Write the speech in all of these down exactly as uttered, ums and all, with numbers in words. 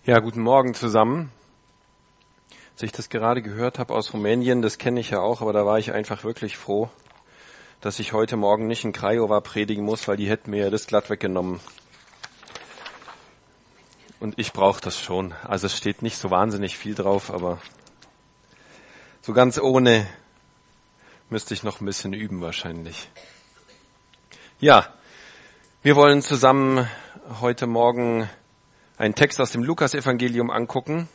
Ja, guten Morgen zusammen. Als ich das gerade gehört habe aus Rumänien, das kenne ich ja auch, aber da war ich einfach wirklich froh, dass ich heute Morgen nicht in Craiova predigen muss, weil die hätten mir ja das glatt weggenommen. Und ich brauche das schon. Also es steht nicht so wahnsinnig viel drauf, aber so ganz ohne müsste ich noch ein bisschen üben wahrscheinlich. Ja, wir wollen zusammen heute Morgen einen Text aus dem Lukas-Evangelium angucken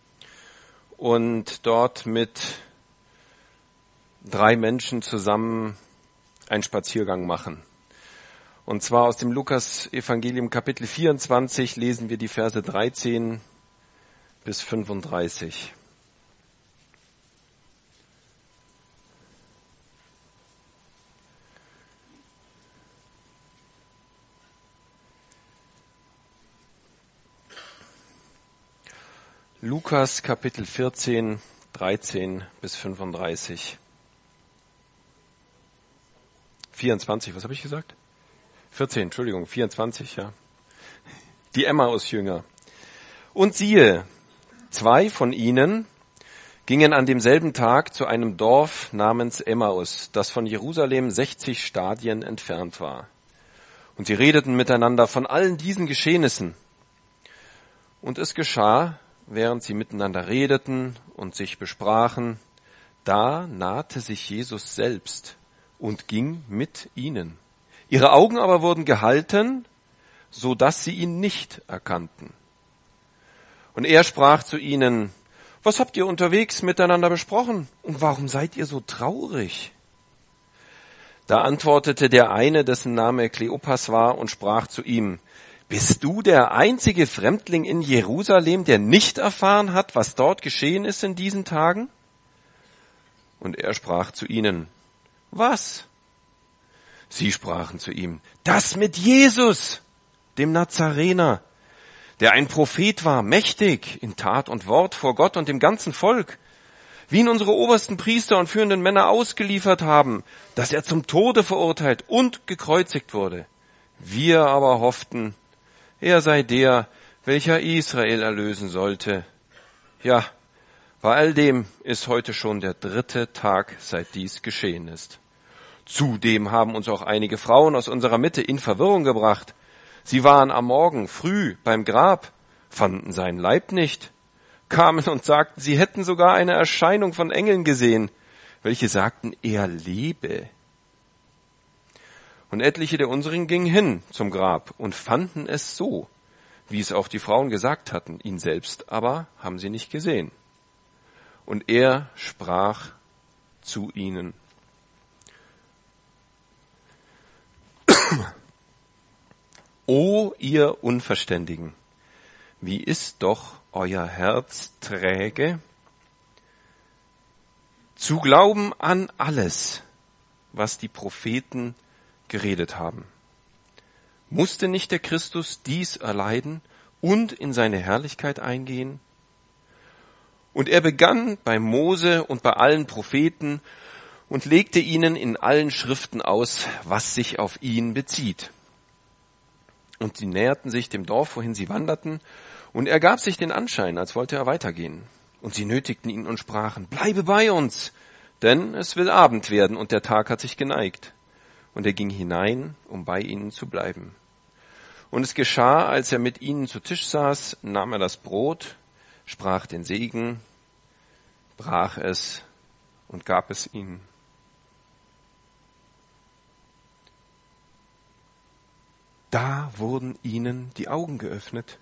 und dort mit drei Menschen zusammen einen Spaziergang machen. Und zwar aus dem Lukas-Evangelium Kapitel vierundzwanzig lesen wir die Verse dreizehn bis fünfunddreißig. Lukas Kapitel vierzehn, dreizehn bis fünfunddreißig. vierundzwanzig, was habe ich gesagt? vierzehn, Entschuldigung, vierundzwanzig, ja. Die Emmaus-Jünger. Und siehe, zwei von ihnen gingen an demselben Tag zu einem Dorf namens Emmaus, das von Jerusalem sechzig Stadien entfernt war. Und sie redeten miteinander von allen diesen Geschehnissen. Und es geschah, während sie miteinander redeten und sich besprachen, da nahte sich Jesus selbst und ging mit ihnen. Ihre Augen aber wurden gehalten, so dass sie ihn nicht erkannten. Und er sprach zu ihnen: Was habt ihr unterwegs miteinander besprochen? Und warum seid ihr so traurig? Da antwortete der eine, dessen Name Kleopas war, und sprach zu ihm: Bist du der einzige Fremdling in Jerusalem, der nicht erfahren hat, was dort geschehen ist in diesen Tagen? Und er sprach zu ihnen: Was? Sie sprachen zu ihm: Das mit Jesus, dem Nazarener, der ein Prophet war, mächtig in Tat und Wort vor Gott und dem ganzen Volk, wie ihn unsere obersten Priester und führenden Männer ausgeliefert haben, dass er zum Tode verurteilt und gekreuzigt wurde. Wir aber hofften, er sei der, welcher Israel erlösen sollte. Ja, bei all dem ist heute schon der dritte Tag, seit dies geschehen ist. Zudem haben uns auch einige Frauen aus unserer Mitte in Verwirrung gebracht. Sie waren am Morgen früh beim Grab, fanden seinen Leib nicht, kamen und sagten, sie hätten sogar eine Erscheinung von Engeln gesehen, welche sagten, er lebe. Und etliche der unseren gingen hin zum Grab und fanden es so, wie es auch die Frauen gesagt hatten, ihn selbst aber haben sie nicht gesehen. Und er sprach zu ihnen: O ihr Unverständigen, wie ist doch euer Herz träge, zu glauben an alles, was die Propheten geredet haben. Musste nicht der Christus dies erleiden und in seine Herrlichkeit eingehen? Und er begann bei Mose und bei allen Propheten und legte ihnen in allen Schriften aus, was sich auf ihn bezieht. Und sie näherten sich dem Dorf, wohin sie wanderten, und er gab sich den Anschein, als wollte er weitergehen. Und sie nötigten ihn und sprachen: Bleibe bei uns, denn es will Abend werden und der Tag hat sich geneigt. Und er ging hinein, um bei ihnen zu bleiben. Und es geschah, als er mit ihnen zu Tisch saß, nahm er das Brot, sprach den Segen, brach es und gab es ihnen. Da wurden ihnen die Augen geöffnet.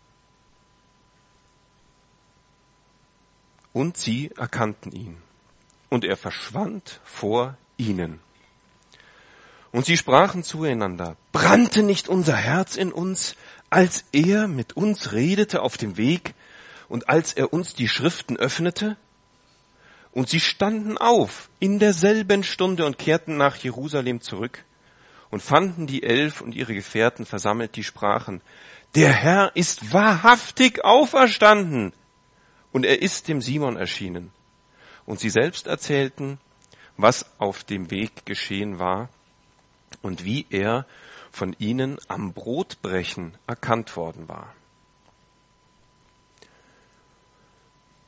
Und sie erkannten ihn. Und er verschwand vor ihnen. Und sie sprachen zueinander: Brannte nicht unser Herz in uns, als er mit uns redete auf dem Weg und als er uns die Schriften öffnete? Und sie standen auf in derselben Stunde und kehrten nach Jerusalem zurück und fanden die Elf und ihre Gefährten versammelt, die sprachen: Der Herr ist wahrhaftig auferstanden und er ist dem Simon erschienen. Und sie selbst erzählten, was auf dem Weg geschehen war und wie er von ihnen am Brotbrechen erkannt worden war.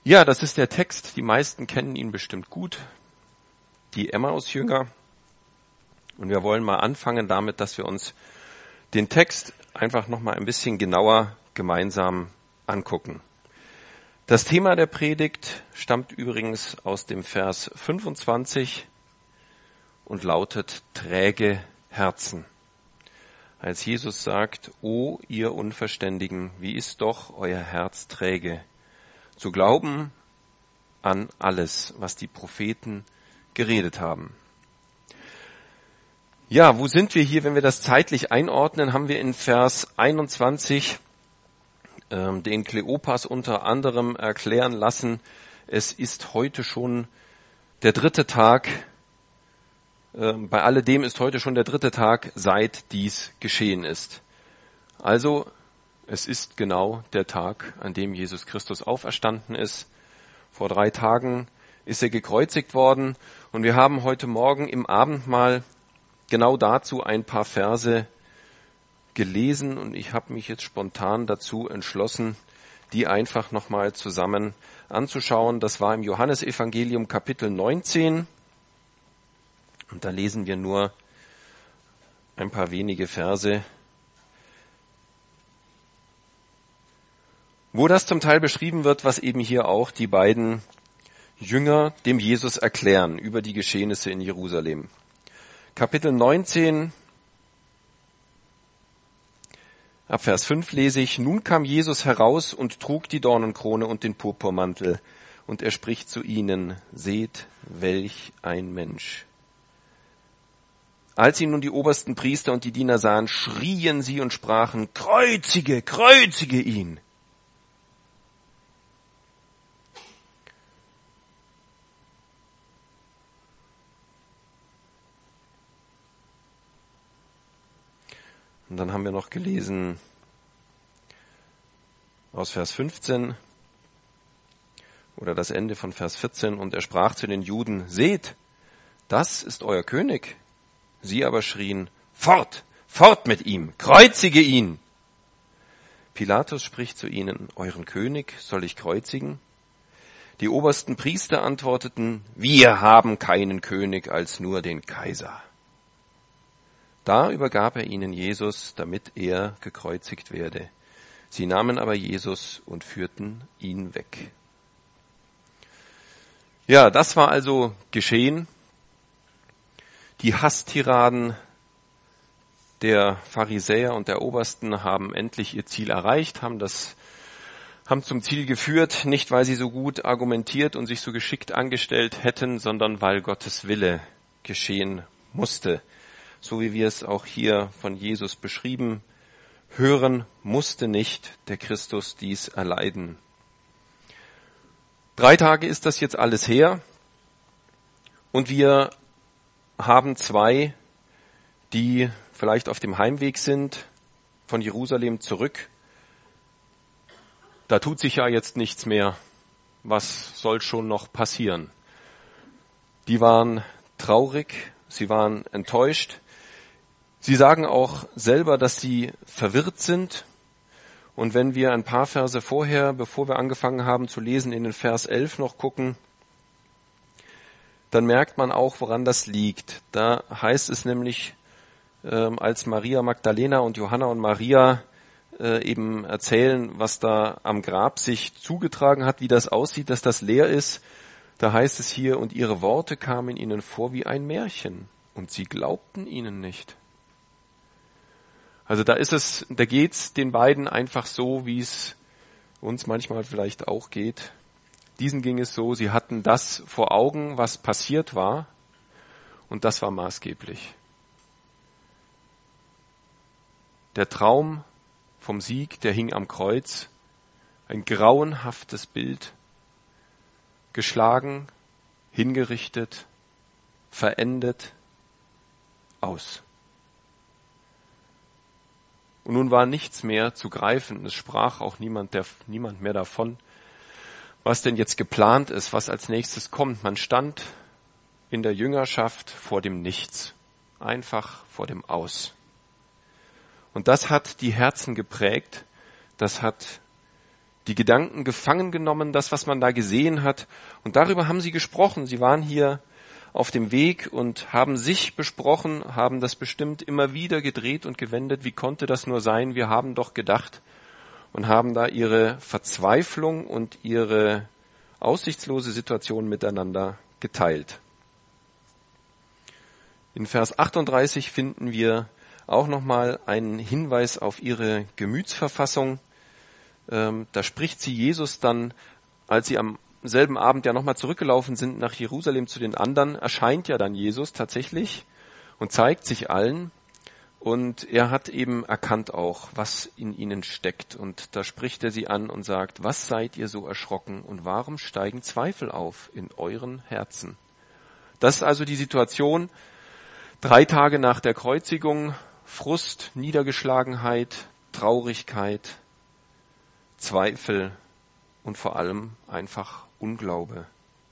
Ja, das ist der Text. Die meisten kennen ihn bestimmt gut. Die Emmaus-Jünger. Und wir wollen mal anfangen damit, dass wir uns den Text einfach noch mal ein bisschen genauer gemeinsam angucken. Das Thema der Predigt stammt übrigens aus dem Vers fünfundzwanzig und lautet träge Herzen. Als Jesus sagt, O ihr Unverständigen, wie ist doch euer Herz träge, zu glauben an alles, was die Propheten geredet haben. Ja, wo sind wir hier, wenn wir das zeitlich einordnen, haben wir in Vers einundzwanzig ähm, den Kleopas unter anderem erklären lassen, es ist heute schon der dritte Tag, äh, bei alledem ist heute schon der dritte Tag, seit dies geschehen ist. Also, es ist genau der Tag, an dem Jesus Christus auferstanden ist. Vor drei Tagen ist er gekreuzigt worden und wir haben heute Morgen im Abendmahl genau dazu ein paar Verse gelesen und ich habe mich jetzt spontan dazu entschlossen, die einfach nochmal zusammen anzuschauen. Das war im Johannesevangelium Kapitel neunzehn und da lesen wir nur ein paar wenige Verse, wo das zum Teil beschrieben wird, was eben hier auch die beiden Jünger dem Jesus erklären über die Geschehnisse in Jerusalem. Kapitel neunzehn, ab Vers fünf lese ich, nun kam Jesus heraus und trug die Dornenkrone und den Purpurmantel, und er spricht zu ihnen, seht, welch ein Mensch. Als ihn nun die obersten Priester und die Diener sahen, schrien sie und sprachen, kreuzige, kreuzige ihn. Und dann haben wir noch gelesen aus Vers fünfzehn oder das Ende von Vers vierzehn. Und er sprach zu den Juden, seht, das ist euer König. Sie aber schrien, fort, fort mit ihm, kreuzige ihn. Pilatus spricht zu ihnen, euren König soll ich kreuzigen? Die obersten Priester antworteten, wir haben keinen König als nur den Kaiser. Da übergab er ihnen Jesus, damit er gekreuzigt werde. Sie nahmen aber Jesus und führten ihn weg. Ja, das war also geschehen. Die Hasstiraden der Pharisäer und der Obersten haben endlich ihr Ziel erreicht, haben das, haben zum Ziel geführt, nicht weil sie so gut argumentiert und sich so geschickt angestellt hätten, sondern weil Gottes Wille geschehen musste. So wie wir es auch hier von Jesus beschrieben hören, musste nicht der Christus dies erleiden. Drei Tage ist das jetzt alles her und wir haben zwei, die vielleicht auf dem Heimweg sind, von Jerusalem zurück. Da tut sich ja jetzt nichts mehr. Was soll schon noch passieren? Die waren traurig, sie waren enttäuscht. Sie sagen auch selber, dass sie verwirrt sind. Und wenn wir ein paar Verse vorher, bevor wir angefangen haben zu lesen, in den Vers elf noch gucken, dann merkt man auch, woran das liegt. Da heißt es nämlich, äh, als Maria Magdalena und Johanna und Maria äh, eben erzählen, was da am Grab sich zugetragen hat, wie das aussieht, dass das leer ist, da heißt es hier, und ihre Worte kamen ihnen vor wie ein Märchen und sie glaubten ihnen nicht. Also da ist es, da geht's den beiden einfach so, wie es uns manchmal vielleicht auch geht. Diesen ging es so, sie hatten das vor Augen, was passiert war, und das war maßgeblich. Der Traum vom Sieg, der hing am Kreuz, ein grauenhaftes Bild, geschlagen, hingerichtet, verendet, aus. Und nun war nichts mehr zu greifen. Es sprach auch niemand, der, niemand mehr davon, was denn jetzt geplant ist, was als nächstes kommt. Man stand in der Jüngerschaft vor dem Nichts, einfach vor dem Aus. Und das hat die Herzen geprägt, das hat die Gedanken gefangen genommen, das, was man da gesehen hat. Und darüber haben sie gesprochen. Sie waren hier auf dem Weg und haben sich besprochen, haben das bestimmt immer wieder gedreht und gewendet. Wie konnte das nur sein? Wir haben doch gedacht, und haben da ihre Verzweiflung und ihre aussichtslose Situation miteinander geteilt. In Vers achtunddreißig finden wir auch nochmal einen Hinweis auf ihre Gemütsverfassung. Ähm, da spricht sie Jesus dann, als sie am selben Abend ja nochmal zurückgelaufen sind nach Jerusalem zu den anderen, erscheint ja dann Jesus tatsächlich und zeigt sich allen. Und er hat eben erkannt auch, was in ihnen steckt. Und da spricht er sie an und sagt, was seid ihr so erschrocken und warum steigen Zweifel auf in euren Herzen? Das ist also die Situation, drei Tage nach der Kreuzigung, Frust, Niedergeschlagenheit, Traurigkeit, Zweifel und vor allem einfach Unglaube.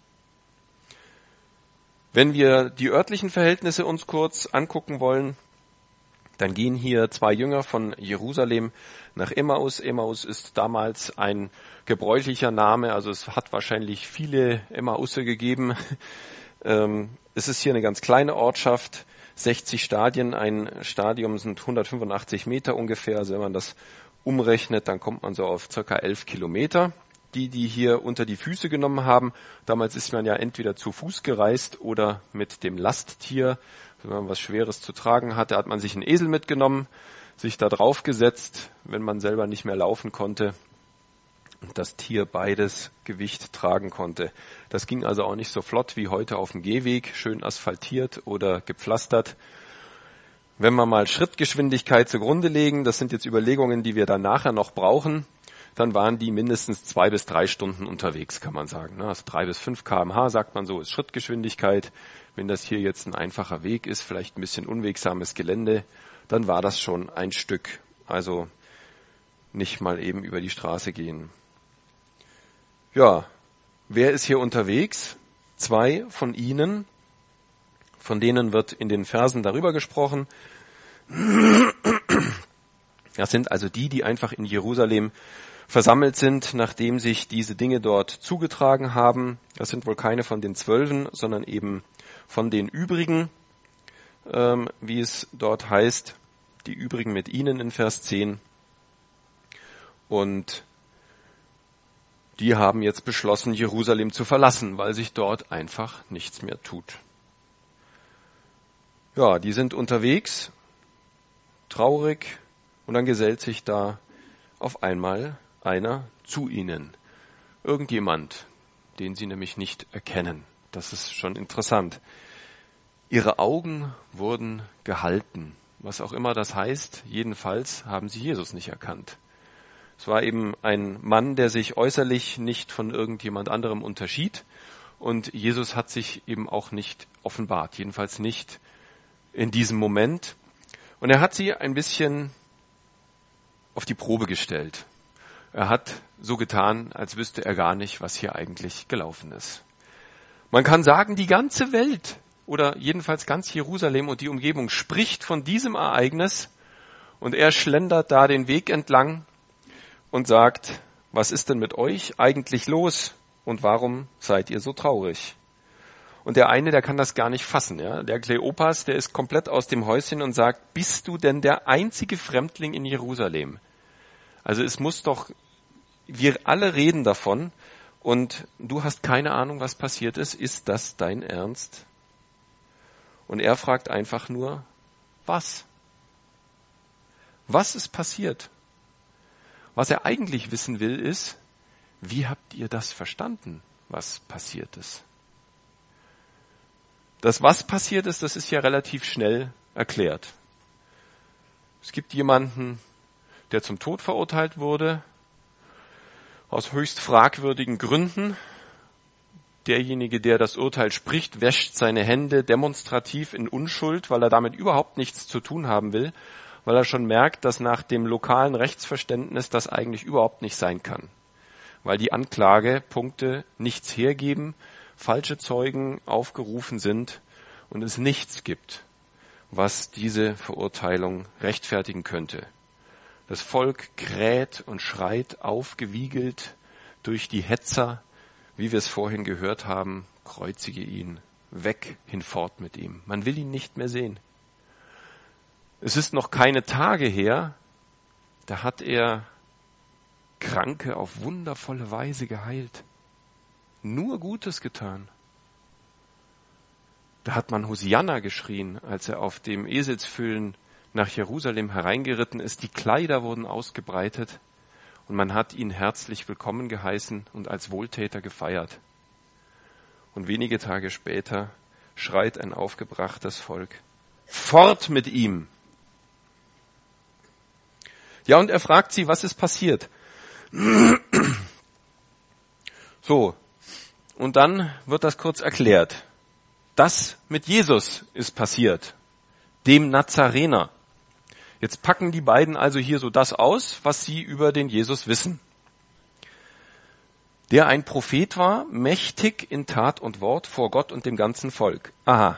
Wenn wir die örtlichen Verhältnisse uns kurz angucken wollen, dann gehen hier zwei Jünger von Jerusalem nach Emmaus. Emmaus ist damals ein gebräuchlicher Name, also es hat wahrscheinlich viele Emmausse gegeben. Es ist hier eine ganz kleine Ortschaft, sechzig Stadien, ein Stadium sind hundertfünfundachtzig Meter ungefähr, also wenn man das umrechnet, dann kommt man so auf circa elf Kilometer. Die, die hier unter die Füße genommen haben, damals ist man ja entweder zu Fuß gereist oder mit dem Lasttier. Wenn man was Schweres zu tragen hatte, hat man sich einen Esel mitgenommen, sich da drauf gesetzt, wenn man selber nicht mehr laufen konnte und das Tier beides Gewicht tragen konnte. Das ging also auch nicht so flott wie heute auf dem Gehweg, schön asphaltiert oder gepflastert. Wenn wir mal Schrittgeschwindigkeit zugrunde legen, das sind jetzt Überlegungen, die wir dann nachher noch brauchen, dann waren die mindestens zwei bis drei Stunden unterwegs, kann man sagen. Also drei bis fünf Kilometer pro Stunde sagt man so, ist Schrittgeschwindigkeit. Wenn das hier jetzt ein einfacher Weg ist, vielleicht ein bisschen unwegsames Gelände, dann war das schon ein Stück. Also nicht mal eben über die Straße gehen. Ja, wer ist hier unterwegs? Zwei von ihnen, von denen wird in den Versen darüber gesprochen. Das sind also die, die einfach in Jerusalem versammelt sind, nachdem sich diese Dinge dort zugetragen haben. Das sind wohl keine von den Zwölfen, sondern eben von den übrigen, ähm, wie es dort heißt, die übrigen mit ihnen in Vers zehn. Und die haben jetzt beschlossen, Jerusalem zu verlassen, weil sich dort einfach nichts mehr tut. Ja, die sind unterwegs, traurig, und dann gesellt sich da auf einmal einer zu ihnen. Irgendjemand, den sie nämlich nicht erkennen. Das ist schon interessant. Ihre Augen wurden gehalten. Was auch immer das heißt, jedenfalls haben sie Jesus nicht erkannt. Es war eben ein Mann, der sich äußerlich nicht von irgendjemand anderem unterschied. Und Jesus hat sich eben auch nicht offenbart. Jedenfalls nicht in diesem Moment. Und er hat sie ein bisschen auf die Probe gestellt. Er hat so getan, als wüsste er gar nicht, was hier eigentlich gelaufen ist. Man kann sagen, die ganze Welt oder jedenfalls ganz Jerusalem und die Umgebung spricht von diesem Ereignis und er schlendert da den Weg entlang und sagt, was ist denn mit euch eigentlich los und warum seid ihr so traurig? Und der eine, der kann das gar nicht fassen. Ja? Der Kleopas, der ist komplett aus dem Häuschen und sagt, bist du denn der einzige Fremdling in Jerusalem? Also es muss doch, wir alle reden davon und du hast keine Ahnung, was passiert ist. Ist das dein Ernst? Und er fragt einfach nur, was? Was ist passiert? Was er eigentlich wissen will, ist, wie habt ihr das verstanden, was passiert ist? Das, was passiert ist, das ist ja relativ schnell erklärt. Es gibt jemanden, der zum Tod verurteilt wurde, aus höchst fragwürdigen Gründen. Derjenige, der das Urteil spricht, wäscht seine Hände demonstrativ in Unschuld, weil er damit überhaupt nichts zu tun haben will, weil er schon merkt, dass nach dem lokalen Rechtsverständnis das eigentlich überhaupt nicht sein kann. Weil die Anklagepunkte nichts hergeben, falsche Zeugen aufgerufen sind und es nichts gibt, was diese Verurteilung rechtfertigen könnte. Das Volk kräht und schreit, aufgewiegelt durch die Hetzer, wie wir es vorhin gehört haben, kreuzige ihn, weg, hinfort mit ihm. Man will ihn nicht mehr sehen. Es ist noch keine Tage her, da hat er Kranke auf wundervolle Weise geheilt. Nur Gutes getan. Da hat man Hosianna geschrien, als er auf dem Eselsfüllen nach Jerusalem hereingeritten ist. Die Kleider wurden ausgebreitet und man hat ihn herzlich willkommen geheißen und als Wohltäter gefeiert. Und wenige Tage später schreit ein aufgebrachtes Volk: Fort mit ihm! Ja, und er fragt sie, was ist passiert? So, und dann wird das kurz erklärt. Das mit Jesus ist passiert, dem Nazarener. Jetzt packen die beiden also hier so das aus, was sie über den Jesus wissen. Der ein Prophet war, mächtig in Tat und Wort vor Gott und dem ganzen Volk. Aha.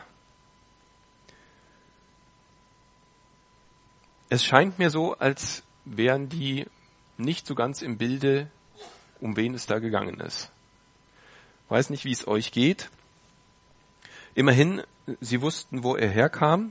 Es scheint mir so, als wären die nicht so ganz im Bilde, um wen es da gegangen ist. Weiß nicht, wie es euch geht. Immerhin, sie wussten, wo er herkam.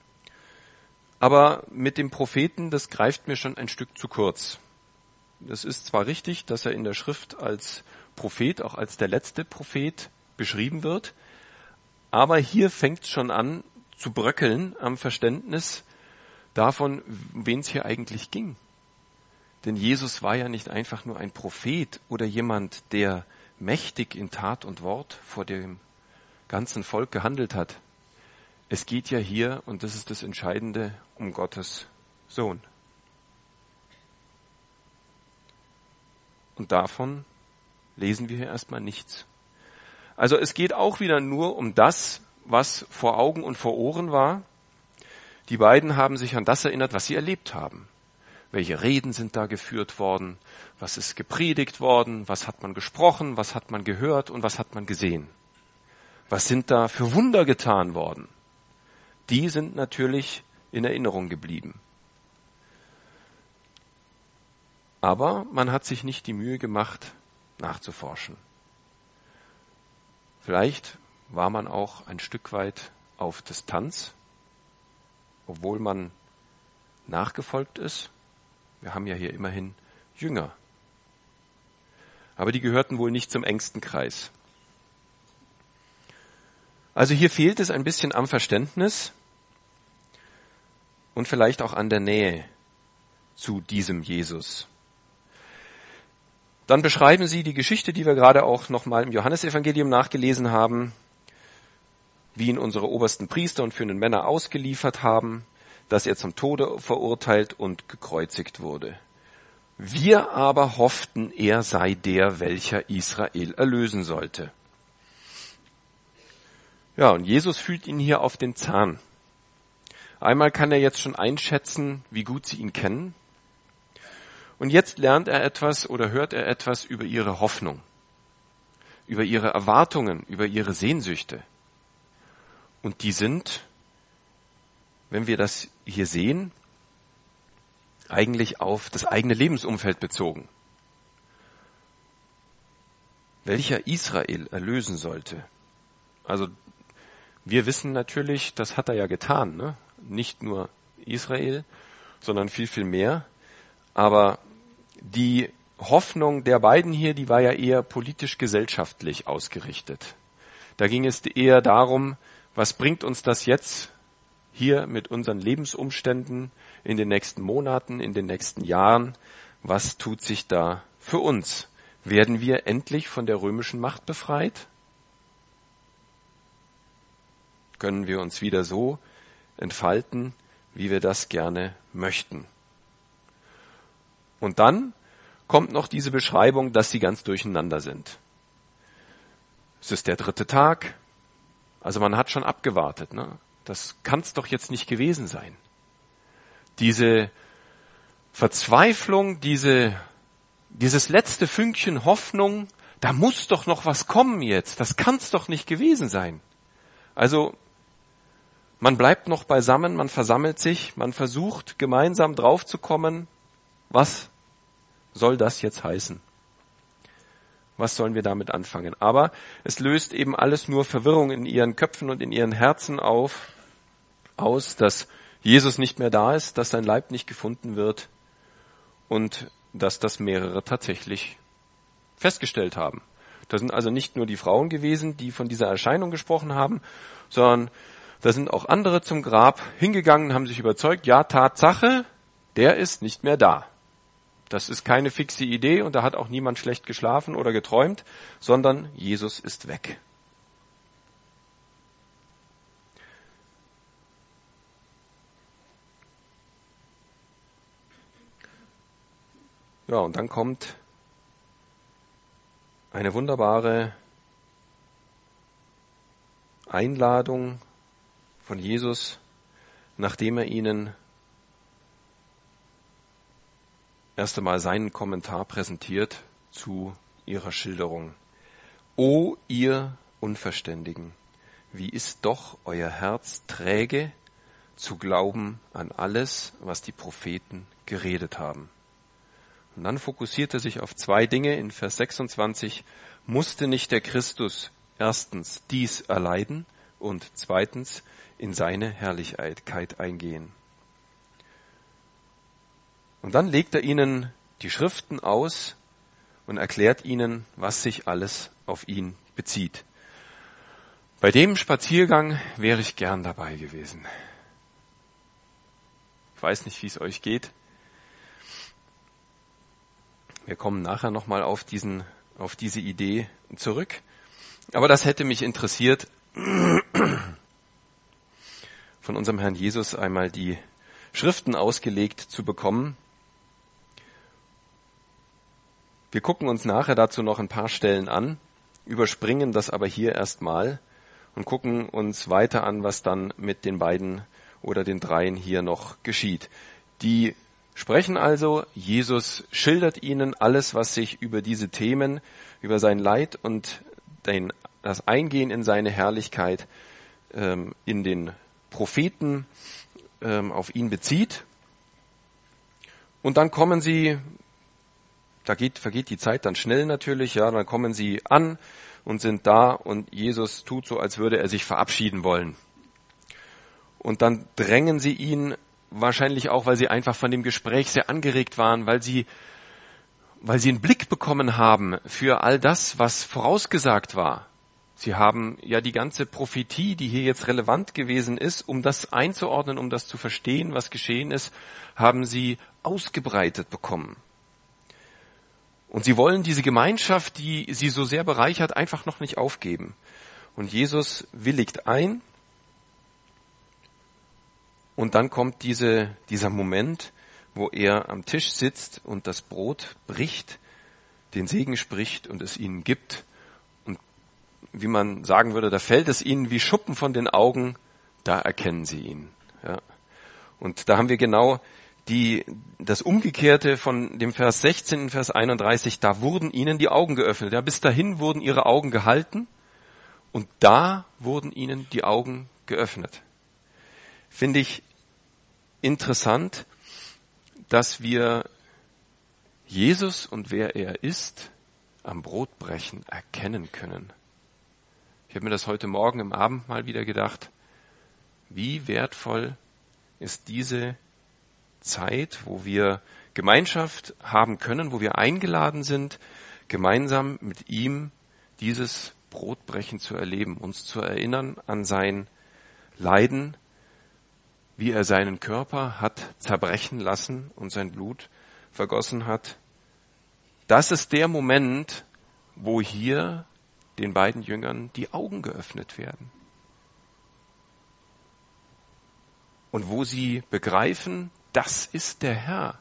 Aber mit dem Propheten, das greift mir schon ein Stück zu kurz. Es ist zwar richtig, dass er in der Schrift als Prophet, auch als der letzte Prophet beschrieben wird, aber hier fängt es schon an zu bröckeln am Verständnis davon, um wen es hier eigentlich ging. Denn Jesus war ja nicht einfach nur ein Prophet oder jemand, der mächtig in Tat und Wort vor dem ganzen Volk gehandelt hat. Es geht ja hier, und das ist das Entscheidende, um Gottes Sohn. Und davon lesen wir hier erstmal nichts. Also es geht auch wieder nur um das, was vor Augen und vor Ohren war. Die beiden haben sich an das erinnert, was sie erlebt haben. Welche Reden sind da geführt worden? Was ist gepredigt worden? Was hat man gesprochen? Was hat man gehört? Und was hat man gesehen? Was sind da für Wunder getan worden? Die sind natürlich in Erinnerung geblieben. Aber man hat sich nicht die Mühe gemacht, nachzuforschen. Vielleicht war man auch ein Stück weit auf Distanz, obwohl man nachgefolgt ist. Wir haben ja hier immerhin Jünger. Aber die gehörten wohl nicht zum engsten Kreis. Also hier fehlt es ein bisschen am Verständnis und vielleicht auch an der Nähe zu diesem Jesus. Dann beschreiben sie die Geschichte, die wir gerade auch nochmal im Johannesevangelium nachgelesen haben, wie ihn unsere obersten Priester und führenden Männer ausgeliefert haben, dass er zum Tode verurteilt und gekreuzigt wurde. Wir aber hofften, er sei der, welcher Israel erlösen sollte. Ja, und Jesus fühlt ihn hier auf den Zahn. Einmal kann er jetzt schon einschätzen, wie gut sie ihn kennen. Und jetzt lernt er etwas oder hört er etwas über ihre Hoffnung, über ihre Erwartungen, über ihre Sehnsüchte. Und die sind, wenn wir das hier sehen, eigentlich auf das eigene Lebensumfeld bezogen. Welcher Israel erlösen sollte. Also wir wissen natürlich, das hat er ja getan, ne? Nicht nur Israel, sondern viel, viel mehr. Aber die Hoffnung der beiden hier, die war ja eher politisch-gesellschaftlich ausgerichtet. Da ging es eher darum, was bringt uns das jetzt hier mit unseren Lebensumständen in den nächsten Monaten, in den nächsten Jahren? Was tut sich da für uns? Werden wir endlich von der römischen Macht befreit? Können wir uns wieder so entfalten, wie wir das gerne möchten? Und dann kommt noch diese Beschreibung, dass sie ganz durcheinander sind. Es ist der dritte Tag. Also man hat schon abgewartet, ne? Das kann's doch jetzt nicht gewesen sein. Diese Verzweiflung, diese, dieses letzte Fünkchen Hoffnung, da muss doch noch was kommen jetzt. Das kann's doch nicht gewesen sein. Also man bleibt noch beisammen, man versammelt sich, man versucht gemeinsam draufzukommen, Was soll das jetzt heißen? Was sollen wir damit anfangen? Aber es löst eben alles nur Verwirrung in ihren Köpfen und in ihren Herzen auf, aus, dass Jesus nicht mehr da ist, dass sein Leib nicht gefunden wird und dass das mehrere tatsächlich festgestellt haben. Das sind also nicht nur die Frauen gewesen, die von dieser Erscheinung gesprochen haben, sondern da sind auch andere zum Grab hingegangen, haben sich überzeugt, ja, Tatsache, der ist nicht mehr da. Das ist keine fixe Idee und da hat auch niemand schlecht geschlafen oder geträumt, sondern Jesus ist weg. Ja, und dann kommt eine wunderbare Einladung von Jesus, nachdem er ihnen erst einmal seinen Kommentar präsentiert zu ihrer Schilderung. O ihr Unverständigen, wie ist doch euer Herz träge, zu glauben an alles, was die Propheten geredet haben. Und dann fokussiert er sich auf zwei Dinge. In Vers sechsundzwanzig, musste nicht der Christus erstens dies erleiden und zweitens in seine Herrlichkeit eingehen. Und dann legt er ihnen die Schriften aus und erklärt ihnen, was sich alles auf ihn bezieht. Bei dem Spaziergang wäre ich gern dabei gewesen. Ich weiß nicht, wie es euch geht. Wir kommen nachher nochmal auf diesen, auf diese Idee zurück. Aber das hätte mich interessiert, von unserem Herrn Jesus einmal die Schriften ausgelegt zu bekommen. Wir gucken uns nachher dazu noch ein paar Stellen an, überspringen das aber hier erstmal und gucken uns weiter an, was dann mit den beiden oder den dreien hier noch geschieht. Die sprechen also, Jesus schildert ihnen alles, was sich über diese Themen, über sein Leid und den, das Eingehen in seine Herrlichkeit ähm, in den Propheten ähm, auf ihn bezieht. Und dann kommen sie, da geht, vergeht die Zeit dann schnell natürlich, ja, dann kommen sie an und sind da und Jesus tut so, als würde er sich verabschieden wollen. Und dann drängen sie ihn, wahrscheinlich auch, weil sie einfach von dem Gespräch sehr angeregt waren, weil sie, weil sie einen Blick bekommen haben für all das, was vorausgesagt war. Sie haben ja die ganze Prophetie, die hier jetzt relevant gewesen ist, um das einzuordnen, um das zu verstehen, was geschehen ist, haben sie ausgebreitet bekommen. Und sie wollen diese Gemeinschaft, die sie so sehr bereichert, einfach noch nicht aufgeben. Und Jesus willigt ein. Und dann kommt diese, dieser Moment, wo er am Tisch sitzt und das Brot bricht, den Segen spricht und es ihnen gibt. Und wie man sagen würde, da fällt es ihnen wie Schuppen von den Augen, da erkennen sie ihn. Ja. Und da haben wir genau die, das Umgekehrte von dem Vers sechzehn in Vers einunddreißig, da wurden ihnen die Augen geöffnet. Ja, bis dahin wurden ihre Augen gehalten und da wurden ihnen die Augen geöffnet. Finde ich interessant, dass wir Jesus und wer er ist am Brotbrechen erkennen können. Ich habe mir das heute Morgen im Abendmahl wieder gedacht, wie wertvoll ist diese Zeit, wo wir Gemeinschaft haben können, wo wir eingeladen sind, gemeinsam mit ihm dieses Brotbrechen zu erleben, uns zu erinnern an sein Leiden, wie er seinen Körper hat zerbrechen lassen und sein Blut vergossen hat. Das ist der Moment, wo hier den beiden Jüngern die Augen geöffnet werden. Und wo sie begreifen, das ist der Herr.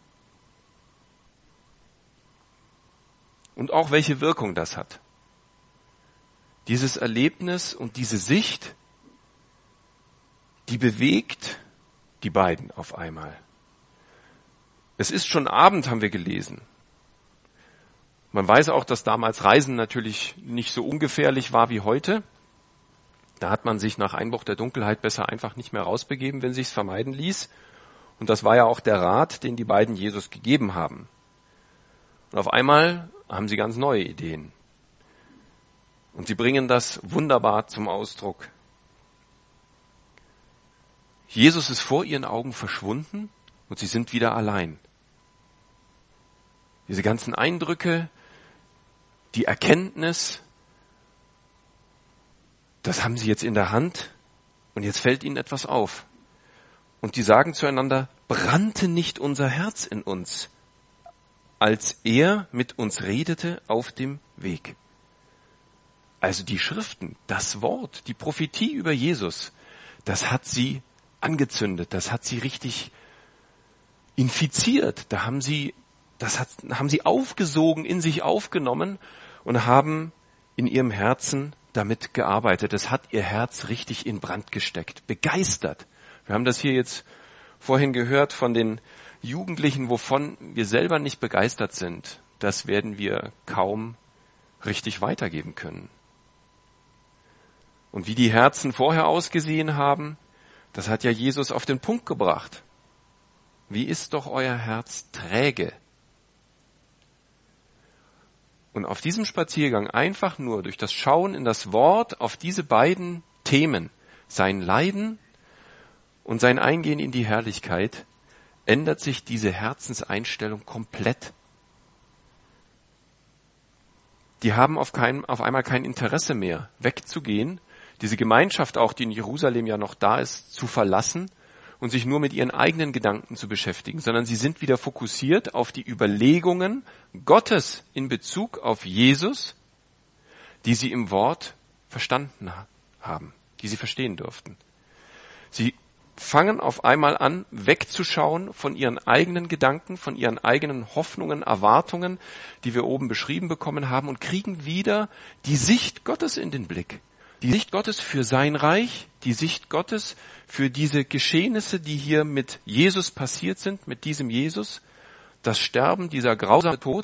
Und auch welche Wirkung das hat. Dieses Erlebnis und diese Sicht, die bewegt die beiden auf einmal. Es ist schon Abend, haben wir gelesen. Man weiß auch, dass damals Reisen natürlich nicht so ungefährlich war wie heute. Da hat man sich nach Einbruch der Dunkelheit besser einfach nicht mehr rausbegeben, wenn sich's vermeiden ließ. Und das war ja auch der Rat, den die beiden Jesus gegeben haben. Und auf einmal haben sie ganz neue Ideen. Und sie bringen das wunderbar zum Ausdruck. Jesus ist vor ihren Augen verschwunden und sie sind wieder allein. Diese ganzen Eindrücke, die Erkenntnis, das haben sie jetzt in der Hand und jetzt fällt ihnen etwas auf. Und die sagen zueinander, brannte nicht unser Herz in uns, als er mit uns redete auf dem Weg. Also die Schriften, das Wort, die Prophetie über Jesus, das hat sie angezündet, das hat sie richtig infiziert. Da haben sie, das hat, haben sie aufgesogen, in sich aufgenommen und haben in ihrem Herzen damit gearbeitet. Das hat ihr Herz richtig in Brand gesteckt, begeistert. Wir haben das hier jetzt vorhin gehört von den Jugendlichen, wovon wir selber nicht begeistert sind. Das werden wir kaum richtig weitergeben können. Und wie die Herzen vorher ausgesehen haben, das hat ja Jesus auf den Punkt gebracht. Wie ist doch euer Herz träge? Und auf diesem Spaziergang einfach nur durch das Schauen in das Wort auf diese beiden Themen, sein Leiden und sein Eingehen in die Herrlichkeit, ändert sich diese Herzenseinstellung komplett. Die haben auf, kein, auf einmal kein Interesse mehr, wegzugehen, diese Gemeinschaft auch, die in Jerusalem ja noch da ist, zu verlassen und sich nur mit ihren eigenen Gedanken zu beschäftigen, sondern sie sind wieder fokussiert auf die Überlegungen Gottes in Bezug auf Jesus, die sie im Wort verstanden haben, die sie verstehen durften. Sie fangen auf einmal an, wegzuschauen von ihren eigenen Gedanken, von ihren eigenen Hoffnungen, Erwartungen, die wir oben beschrieben bekommen haben, und kriegen wieder die Sicht Gottes in den Blick. Die Sicht Gottes für sein Reich, die Sicht Gottes für diese Geschehnisse, die hier mit Jesus passiert sind, mit diesem Jesus, das Sterben, dieser grausame Tod.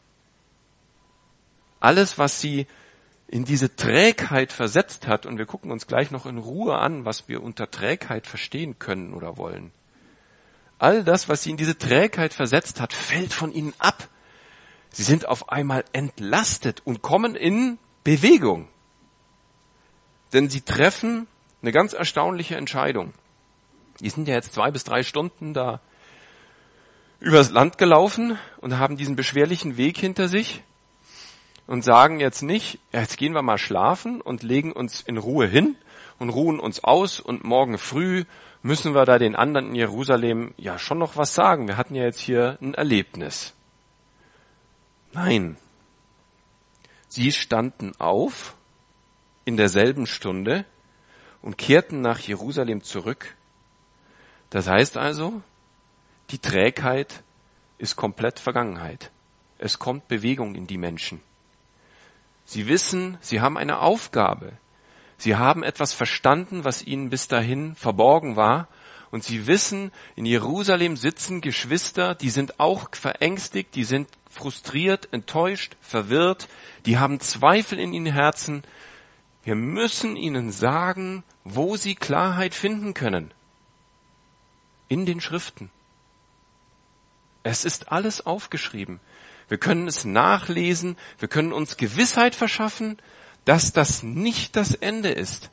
Alles, was sie in diese Trägheit versetzt hat, und wir gucken uns gleich noch in Ruhe an, was wir unter Trägheit verstehen können oder wollen. All das, was sie in diese Trägheit versetzt hat, fällt von ihnen ab. Sie sind auf einmal entlastet und kommen in Bewegung. Denn sie treffen eine ganz erstaunliche Entscheidung. Die sind ja jetzt zwei bis drei Stunden da übers Land gelaufen und haben diesen beschwerlichen Weg hinter sich und sagen jetzt nicht, ja, jetzt gehen wir mal schlafen und legen uns in Ruhe hin und ruhen uns aus und morgen früh müssen wir da den anderen in Jerusalem ja schon noch was sagen. Wir hatten ja jetzt hier ein Erlebnis. Nein. Sie standen auf in derselben Stunde und kehrten nach Jerusalem zurück. Das heißt also, die Trägheit ist komplett Vergangenheit. Es kommt Bewegung in die Menschen. Sie wissen, sie haben eine Aufgabe. Sie haben etwas verstanden, was ihnen bis dahin verborgen war. Und sie wissen, in Jerusalem sitzen Geschwister, die sind auch verängstigt, die sind frustriert, enttäuscht, verwirrt, die haben Zweifel in ihren Herzen. Wir müssen ihnen sagen, wo sie Klarheit finden können. In den Schriften. Es ist alles aufgeschrieben. Wir können es nachlesen, wir können uns Gewissheit verschaffen, dass das nicht das Ende ist.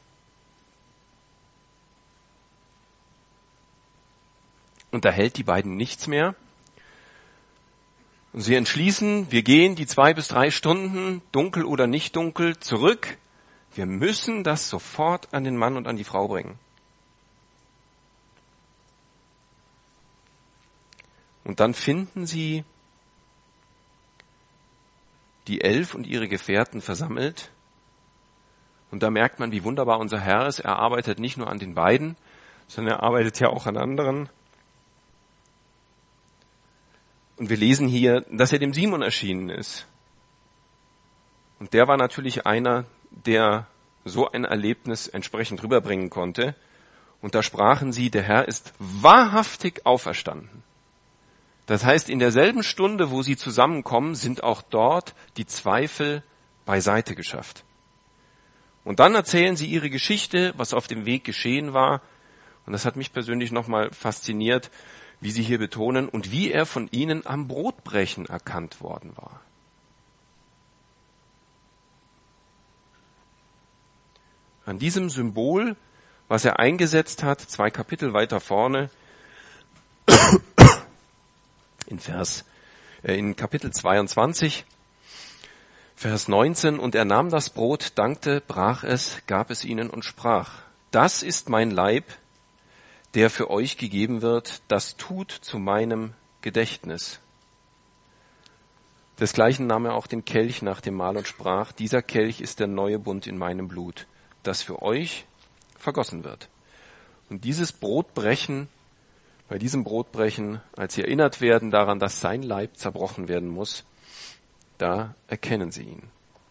Und da hält die beiden nichts mehr. Und sie entschließen, wir gehen die zwei bis drei Stunden, dunkel oder nicht dunkel, zurück. Wir müssen das sofort an den Mann und an die Frau bringen. Und dann finden sie die Elf und ihre Gefährten versammelt. Und da merkt man, wie wunderbar unser Herr ist. Er arbeitet nicht nur an den beiden, sondern er arbeitet ja auch an anderen. Und wir lesen hier, dass er dem Simon erschienen ist. Und der war natürlich einer, der so ein Erlebnis entsprechend rüberbringen konnte. Und da sprachen sie, der Herr ist wahrhaftig auferstanden. Das heißt, in derselben Stunde, wo sie zusammenkommen, sind auch dort die Zweifel beiseite geschafft. Und dann erzählen sie ihre Geschichte, was auf dem Weg geschehen war. Und das hat mich persönlich nochmal fasziniert. wie sie hier betonen, und wie er von ihnen am Brotbrechen erkannt worden war. An diesem Symbol, was er eingesetzt hat, zwei Kapitel weiter vorne, in Vers, äh, in Kapitel zweiundzwanzig, Vers neunzehn, und er nahm das Brot, dankte, brach es, gab es ihnen und sprach: Das ist mein Leib, der für euch gegeben wird, das tut zu meinem Gedächtnis. Desgleichen nahm er auch den Kelch nach dem Mahl und sprach: Dieser Kelch ist der neue Bund in meinem Blut, das für euch vergossen wird. Und dieses Brotbrechen, bei diesem Brotbrechen, als sie erinnert werden daran, dass sein Leib zerbrochen werden muss, da erkennen sie ihn.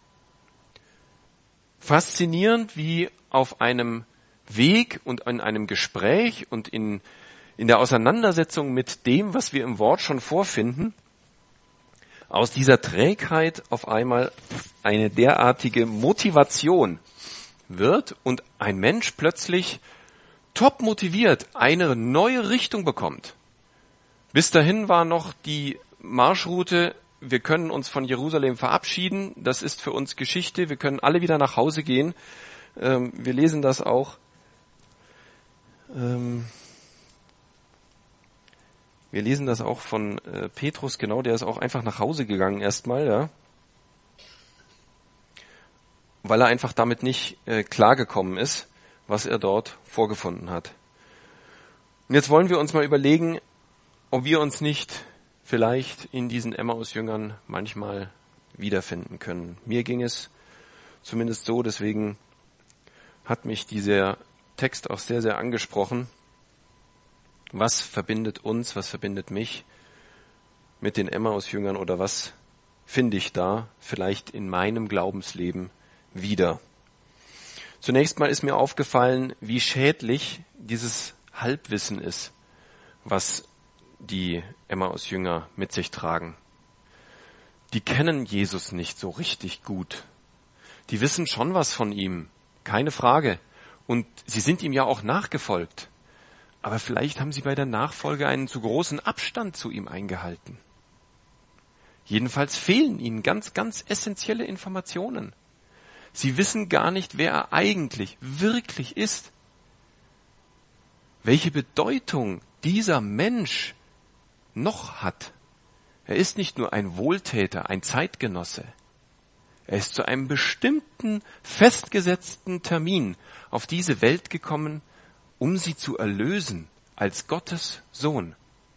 Faszinierend, wie auf einem Weg und in einem Gespräch und in, in der Auseinandersetzung mit dem, was wir im Wort schon vorfinden, aus dieser Trägheit auf einmal eine derartige Motivation wird und ein Mensch plötzlich top motiviert eine neue Richtung bekommt. Bis dahin war noch die Marschroute: Wir können uns von Jerusalem verabschieden, das ist für uns Geschichte, wir können alle wieder nach Hause gehen. Ähm, wir lesen das auch. Ähm, wir lesen das auch von äh, Petrus, genau, der ist auch einfach nach Hause gegangen erstmal, ja, weil er einfach damit nicht äh, klargekommen ist, was er dort vorgefunden hat. Und jetzt wollen wir uns mal überlegen, ob wir uns nicht vielleicht in diesen Emmaus-Jüngern manchmal wiederfinden können. Mir ging es zumindest so, deswegen hat mich dieser Text auch sehr, sehr angesprochen. Was verbindet uns, was verbindet mich mit den Emmaus-Jüngern, oder was finde ich da vielleicht in meinem Glaubensleben wieder? Zunächst mal ist mir aufgefallen, wie schädlich dieses Halbwissen ist, was die Emmaus-Jünger mit sich tragen. Die kennen Jesus nicht so richtig gut. Die wissen schon was von ihm, keine Frage. Und sie sind ihm ja auch nachgefolgt. Aber vielleicht haben sie bei der Nachfolge einen zu großen Abstand zu ihm eingehalten. Jedenfalls fehlen ihnen ganz, ganz essentielle Informationen. Sie wissen gar nicht, wer er eigentlich, wirklich ist. Welche Bedeutung dieser Mensch noch hat. Er ist nicht nur ein Wohltäter, ein Zeitgenosse. Er ist zu einem bestimmten, festgesetzten Termin auf diese Welt gekommen, um sie zu erlösen als Gottes Sohn.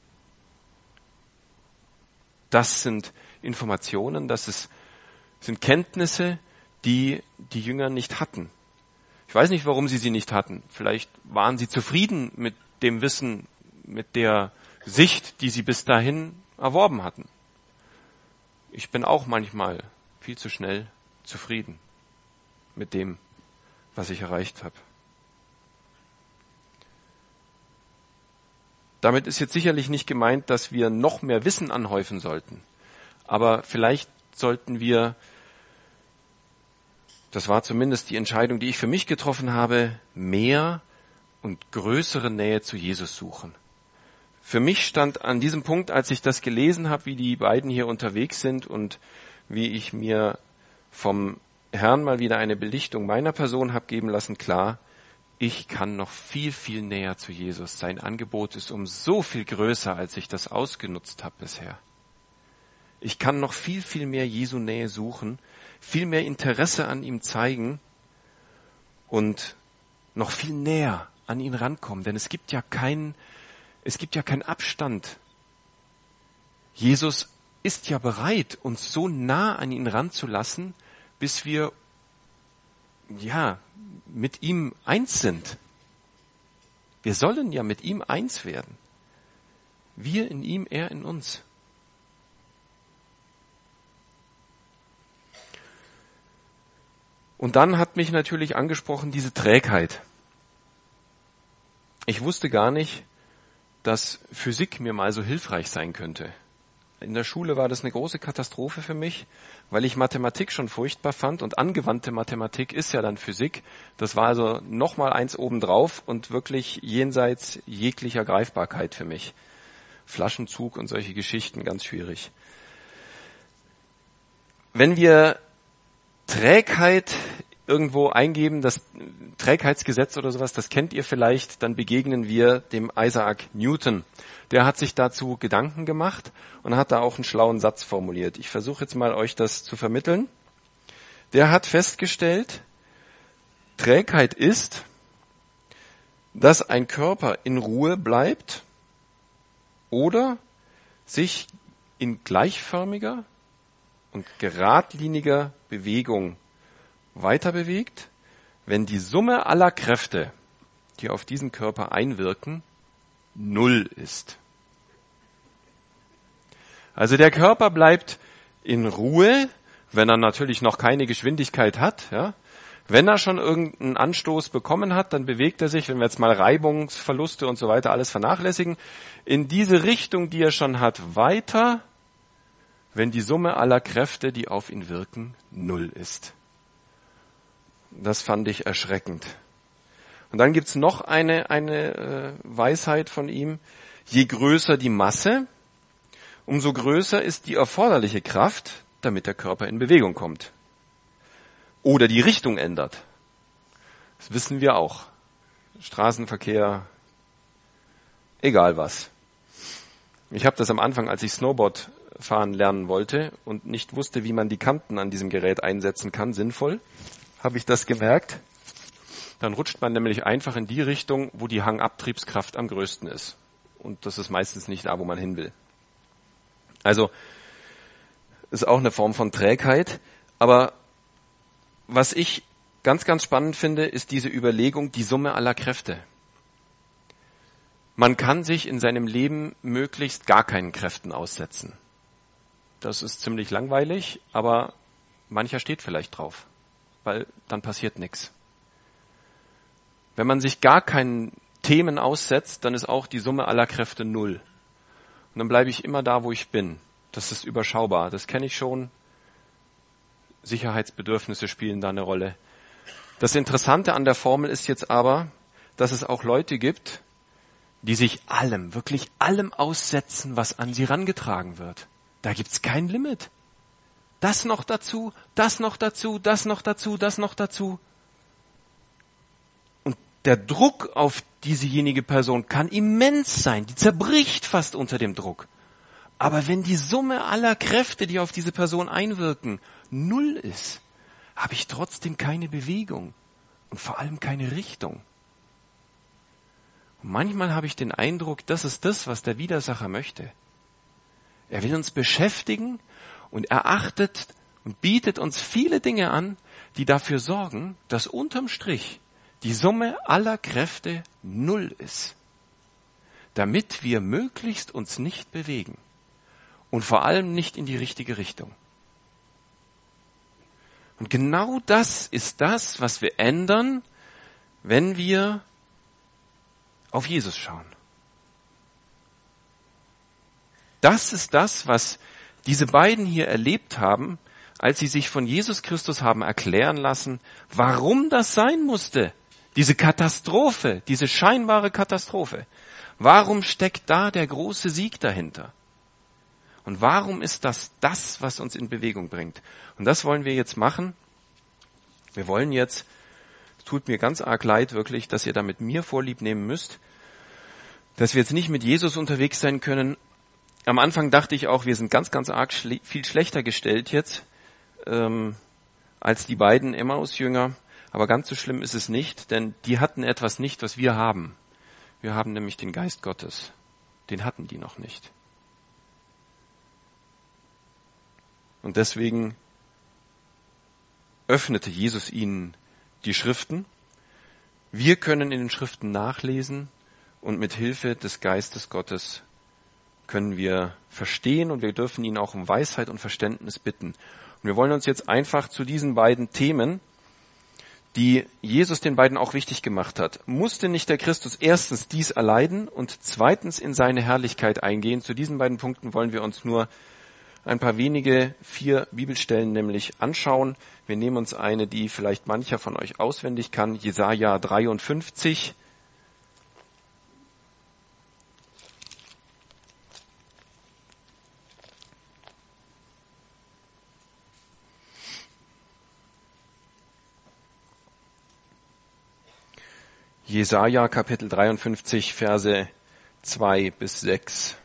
Das sind Informationen, das ist, sind Kenntnisse, die die Jünger nicht hatten. Ich weiß nicht, warum sie sie nicht hatten. Vielleicht waren sie zufrieden mit dem Wissen, mit der Sicht, die sie bis dahin erworben hatten. Ich bin auch manchmal viel zu schnell zufrieden mit dem, was ich erreicht habe. Damit ist jetzt sicherlich nicht gemeint, dass wir noch mehr Wissen anhäufen sollten. Aber vielleicht sollten wir, das war zumindest die Entscheidung, die ich für mich getroffen habe, mehr und größere Nähe zu Jesus suchen. Für mich stand an diesem Punkt, als ich das gelesen habe, wie die beiden hier unterwegs sind und wie ich mir vom Herrn mal wieder eine Belichtung meiner Person habe geben lassen, klar, ich kann noch viel, viel näher zu Jesus. Sein Angebot ist um so viel größer, als ich das ausgenutzt habe bisher. Ich kann noch viel, viel mehr Jesu Nähe suchen, viel mehr Interesse an ihm zeigen und noch viel näher an ihn rankommen. Denn es gibt ja keinen, es gibt ja keinen Abstand. Jesus ist ja bereit, uns so nah an ihn ranzulassen, bis wir, ja, mit ihm eins sind. Wir sollen ja mit ihm eins werden. Wir in ihm, er in uns. Und dann hat mich natürlich angesprochen diese Trägheit. Ich wusste gar nicht, dass Physik mir mal so hilfreich sein könnte. In der Schule war das eine große Katastrophe für mich, weil ich Mathematik schon furchtbar fand und angewandte Mathematik ist ja dann Physik. Das war also nochmal eins obendrauf und wirklich jenseits jeglicher Greifbarkeit für mich. Flaschenzug und solche Geschichten, ganz schwierig. Wenn wir Trägheit irgendwo eingeben, das Trägheitsgesetz oder sowas, das kennt ihr vielleicht, dann begegnen wir dem Isaac Newton. Der hat sich dazu Gedanken gemacht und hat da auch einen schlauen Satz formuliert. Ich versuche jetzt mal euch das zu vermitteln. Der hat festgestellt, Trägheit ist, dass ein Körper in Ruhe bleibt oder sich in gleichförmiger und geradliniger Bewegung weiter bewegt, wenn die Summe aller Kräfte, die auf diesen Körper einwirken, null ist. Also der Körper bleibt in Ruhe, wenn er natürlich noch keine Geschwindigkeit hat. Ja. Wenn er schon irgendeinen Anstoß bekommen hat, dann bewegt er sich, wenn wir jetzt mal Reibungsverluste und so weiter alles vernachlässigen, in diese Richtung, die er schon hat, weiter, wenn die Summe aller Kräfte, die auf ihn wirken, null ist. Das fand ich erschreckend. Und dann gibt's noch eine, eine äh, Weisheit von ihm. Je größer die Masse, umso größer ist die erforderliche Kraft, damit der Körper in Bewegung kommt. Oder die Richtung ändert. Das wissen wir auch. Straßenverkehr, egal was. Ich habe das am Anfang, als ich Snowboard fahren lernen wollte und nicht wusste, wie man die Kanten an diesem Gerät einsetzen kann, sinnvoll, habe ich das gemerkt. Dann rutscht man nämlich einfach in die Richtung, wo die Hangabtriebskraft am größten ist. Und das ist meistens nicht da, wo man hin will. Also ist auch eine Form von Trägheit. Aber was ich ganz, ganz spannend finde, ist diese Überlegung, die Summe aller Kräfte. Man kann sich in seinem Leben möglichst gar keinen Kräften aussetzen. Das ist ziemlich langweilig, aber mancher steht vielleicht drauf, weil dann passiert nichts. Wenn man sich gar keinen Themen aussetzt, dann ist auch die Summe aller Kräfte null. Und dann bleibe ich immer da, wo ich bin. Das ist überschaubar, das kenne ich schon. Sicherheitsbedürfnisse spielen da eine Rolle. Das Interessante an der Formel ist jetzt aber, dass es auch Leute gibt, die sich allem, wirklich allem aussetzen, was an sie rangetragen wird. Da gibt's kein Limit. Das noch dazu, das noch dazu, das noch dazu, das noch dazu. Und der Druck auf diesejenige Person kann immens sein. Die zerbricht fast unter dem Druck. Aber wenn die Summe aller Kräfte, die auf diese Person einwirken, null ist, habe ich trotzdem keine Bewegung und vor allem keine Richtung. Und manchmal habe ich den Eindruck, das ist das, was der Widersacher möchte. Er will uns beschäftigen und er achtet und bietet uns viele Dinge an, die dafür sorgen, dass unterm Strich die Summe aller Kräfte null ist, damit wir möglichst uns nicht bewegen und vor allem nicht in die richtige Richtung. Und genau das ist das, was wir ändern, wenn wir auf Jesus schauen. Das ist das, was diese beiden hier erlebt haben, als sie sich von Jesus Christus haben erklären lassen, warum das sein musste. Diese Katastrophe, diese scheinbare Katastrophe. Warum steckt da der große Sieg dahinter? Und warum ist das das, was uns in Bewegung bringt? Und das wollen wir jetzt machen. Wir wollen jetzt, es tut mir ganz arg leid wirklich, dass ihr da mit mir Vorlieb nehmen müsst, dass wir jetzt nicht mit Jesus unterwegs sein können. Am Anfang dachte ich auch, wir sind ganz, ganz arg schle- viel schlechter gestellt jetzt ähm, als die beiden Emmaus-Jünger. Aber ganz so schlimm ist es nicht, denn die hatten etwas nicht, was wir haben. Wir haben nämlich den Geist Gottes. Den hatten die noch nicht. Und deswegen öffnete Jesus ihnen die Schriften. Wir können in den Schriften nachlesen und mit Hilfe des Geistes Gottes können wir verstehen und wir dürfen ihn auch um Weisheit und Verständnis bitten. Und wir wollen uns jetzt einfach zu diesen beiden Themen, die Jesus den beiden auch wichtig gemacht hat. Musste nicht der Christus erstens dies erleiden und zweitens in seine Herrlichkeit eingehen? Zu diesen beiden Punkten wollen wir uns nur ein paar wenige, vier Bibelstellen nämlich anschauen. Wir nehmen uns eine, die vielleicht mancher von euch auswendig kann, Jesaja dreiundfünfzig. Jesaja Kapitel dreiundfünfzig, Verse zwei bis sechs.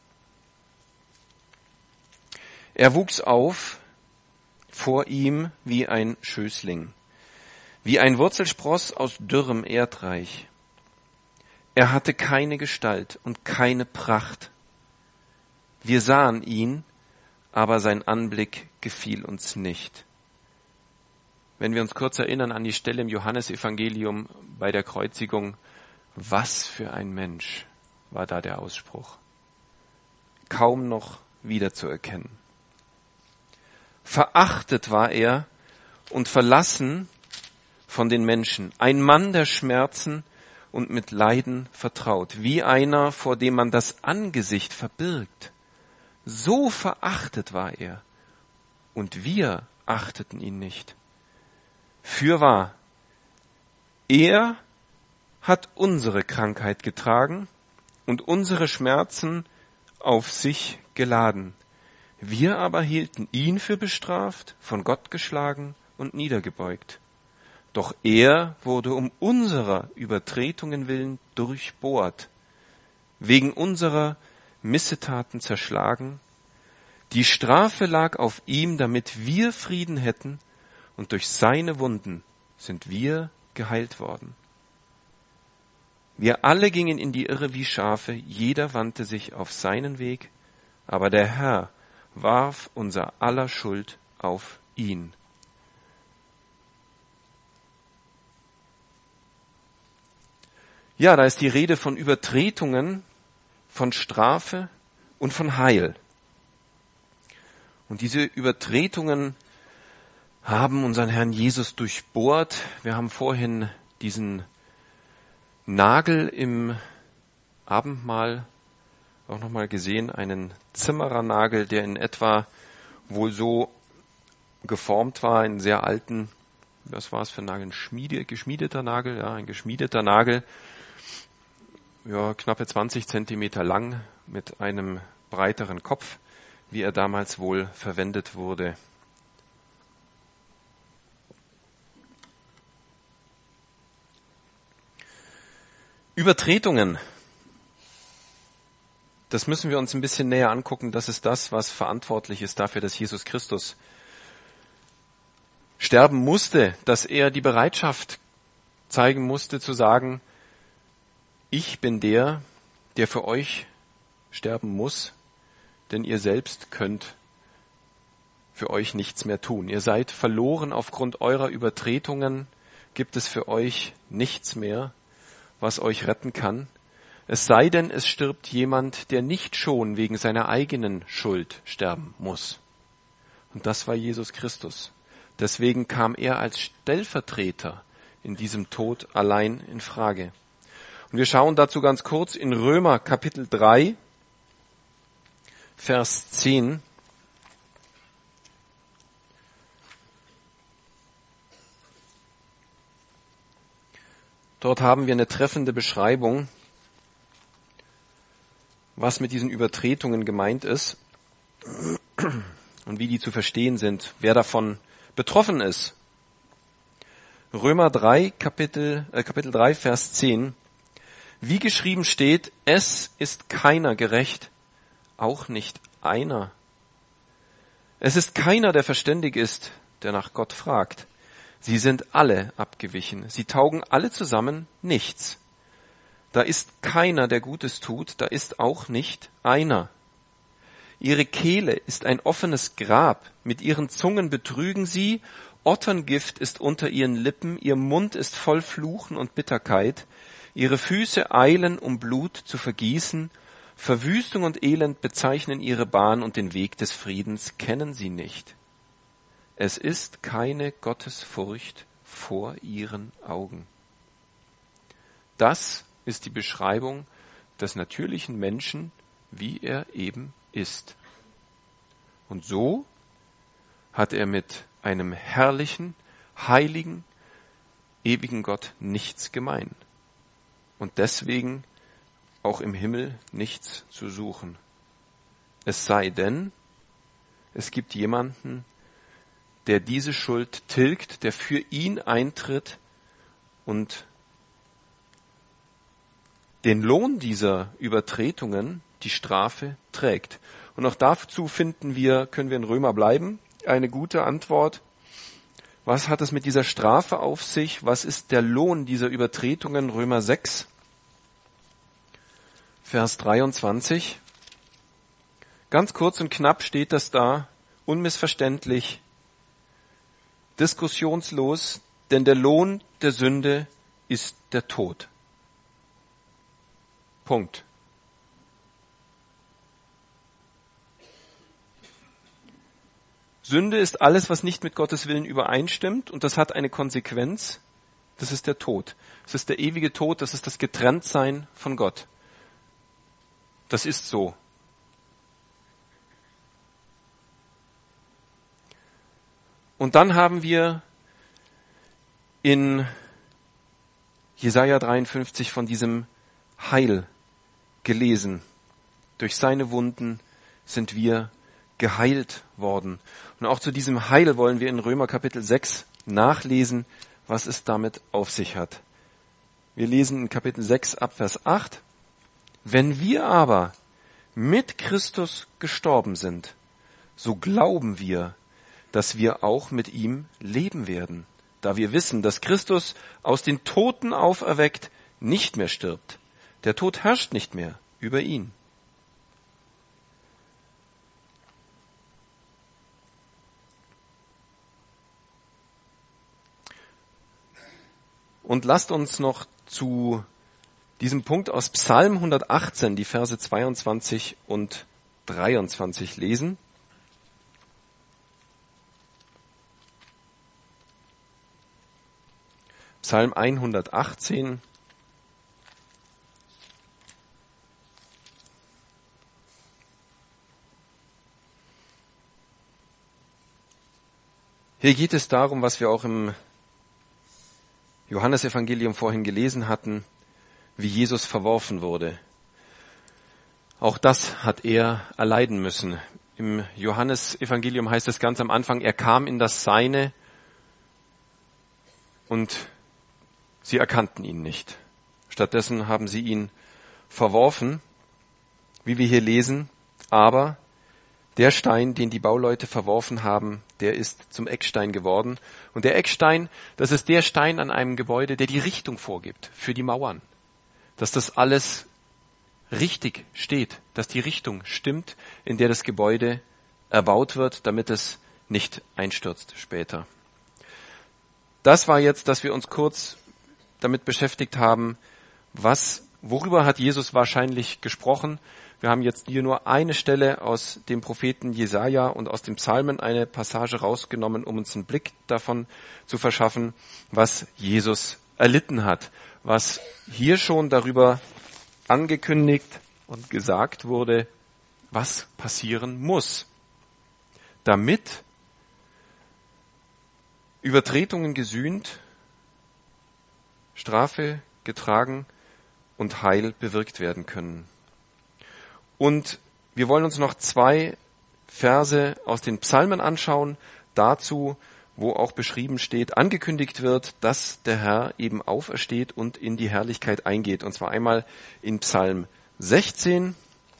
Er wuchs auf vor ihm wie ein Schößling, wie ein Wurzelspross aus dürrem Erdreich. Er hatte keine Gestalt und keine Pracht. Wir sahen ihn, aber sein Anblick gefiel uns nicht. Wenn wir uns kurz erinnern an die Stelle im Johannesevangelium bei der Kreuzigung, was für ein Mensch, war da der Ausspruch. Kaum noch wiederzuerkennen. Verachtet war er und verlassen von den Menschen, ein Mann der Schmerzen und mit Leiden vertraut, wie einer, vor dem man das Angesicht verbirgt. So verachtet war er, und wir achteten ihn nicht. Fürwahr, er hat unsere Krankheit getragen und unsere Schmerzen auf sich geladen. Wir aber hielten ihn für bestraft, von Gott geschlagen und niedergebeugt. Doch er wurde um unserer Übertretungen willen durchbohrt, wegen unserer Missetaten zerschlagen. Die Strafe lag auf ihm, damit wir Frieden hätten, und durch seine Wunden sind wir geheilt worden. Wir alle gingen in die Irre wie Schafe, jeder wandte sich auf seinen Weg, aber der Herr warf unser aller Schuld auf ihn. Ja, da ist die Rede von Übertretungen, von Strafe und von Heil. Und diese Übertretungen haben unseren Herrn Jesus durchbohrt. Wir haben vorhin diesen Nagel im Abendmahl auch nochmal gesehen, einen Zimmerernagel, der in etwa wohl so geformt war, einen sehr alten, was war es für ein Nagel, ein Schmiede, geschmiedeter Nagel, ja, ein geschmiedeter Nagel, ja, knappe zwanzig Zentimeter lang mit einem breiteren Kopf, wie er damals wohl verwendet wurde. Übertretungen, das müssen wir uns ein bisschen näher angucken. Das ist das, was verantwortlich ist dafür, dass Jesus Christus sterben musste, dass er die Bereitschaft zeigen musste, zu sagen, ich bin der, der für euch sterben muss, denn ihr selbst könnt für euch nichts mehr tun. Ihr seid verloren aufgrund eurer Übertretungen, gibt es für euch nichts mehr, was euch retten kann. Es sei denn, es stirbt jemand, der nicht schon wegen seiner eigenen Schuld sterben muss. Und das war Jesus Christus. Deswegen kam er als Stellvertreter in diesem Tod allein in Frage. Und wir schauen dazu ganz kurz in Römer Kapitel drei, Vers zehn. Dort haben wir eine treffende Beschreibung, was mit diesen Übertretungen gemeint ist und wie die zu verstehen sind, wer davon betroffen ist. Römer drei, Kapitel, äh, Kapitel drei, Vers zehn. Wie geschrieben steht, es ist keiner gerecht, auch nicht einer. Es ist keiner, der verständig ist, der nach Gott fragt. Sie sind alle abgewichen. Sie taugen alle zusammen nichts. Da ist keiner, der Gutes tut, da ist auch nicht einer. Ihre Kehle ist ein offenes Grab, mit ihren Zungen betrügen sie, Otterngift ist unter ihren Lippen, ihr Mund ist voll Fluchen und Bitterkeit, ihre Füße eilen, um Blut zu vergießen, Verwüstung und Elend bezeichnen ihre Bahn und den Weg des Friedens kennen sie nicht. Es ist keine Gottesfurcht vor ihren Augen. Das ist die Beschreibung des natürlichen Menschen, wie er eben ist. Und so hat er mit einem herrlichen, heiligen, ewigen Gott nichts gemein. Und deswegen auch im Himmel nichts zu suchen. Es sei denn, es gibt jemanden, der diese Schuld tilgt, der für ihn eintritt und den Lohn dieser Übertretungen die Strafe trägt. Und auch dazu finden wir, können wir in Römer bleiben, eine gute Antwort. Was hat es mit dieser Strafe auf sich? Was ist der Lohn dieser Übertretungen? Römer sechs, Vers dreiundzwanzig. Ganz kurz und knapp steht das da, unmissverständlich, diskussionslos, denn der Lohn der Sünde ist der Tod. Punkt. Sünde ist alles, was nicht mit Gottes Willen übereinstimmt, und das hat eine Konsequenz. Das ist der Tod. Das ist der ewige Tod, das ist das Getrenntsein von Gott. Das ist so. Und dann haben wir in Jesaja dreiundfünfzig von diesem Heil gelesen. Durch seine Wunden sind wir geheilt worden. Und auch zu diesem Heil wollen wir in Römer Kapitel sechs nachlesen, was es damit auf sich hat. Wir lesen in Kapitel sechs ab Vers acht. Wenn wir aber mit Christus gestorben sind, so glauben wir, dass wir auch mit ihm leben werden, da wir wissen, dass Christus aus den Toten auferweckt nicht mehr stirbt. Der Tod herrscht nicht mehr über ihn. Und lasst uns noch zu diesem Punkt aus Psalm hundertachtzehn, die Verse zweiundzwanzig und dreiundzwanzig lesen. Psalm hundertachtzehn. Hier geht es darum, was wir auch im Johannesevangelium vorhin gelesen hatten, wie Jesus verworfen wurde. Auch das hat er erleiden müssen. Im Johannesevangelium heißt es ganz am Anfang, er kam in das Seine und sie erkannten ihn nicht. Stattdessen haben sie ihn verworfen, wie wir hier lesen, aber der Stein, den die Bauleute verworfen haben, der ist zum Eckstein geworden. Und der Eckstein, das ist der Stein an einem Gebäude, der die Richtung vorgibt für die Mauern. Dass das alles richtig steht, dass die Richtung stimmt, in der das Gebäude erbaut wird, damit es nicht einstürzt später. Das war jetzt, dass wir uns kurz damit beschäftigt haben, was, worüber hat Jesus wahrscheinlich gesprochen. Wir haben jetzt hier nur eine Stelle aus dem Propheten Jesaja und aus dem Psalmen eine Passage rausgenommen, um uns einen Blick davon zu verschaffen, was Jesus erlitten hat, was hier schon darüber angekündigt und gesagt wurde, was passieren muss, damit Übertretungen gesühnt, Strafe getragen und Heil bewirkt werden können. Und wir wollen uns noch zwei Verse aus den Psalmen anschauen, dazu, wo auch beschrieben steht, angekündigt wird, dass der Herr eben aufersteht und in die Herrlichkeit eingeht. Und zwar einmal in Psalm sechzehn.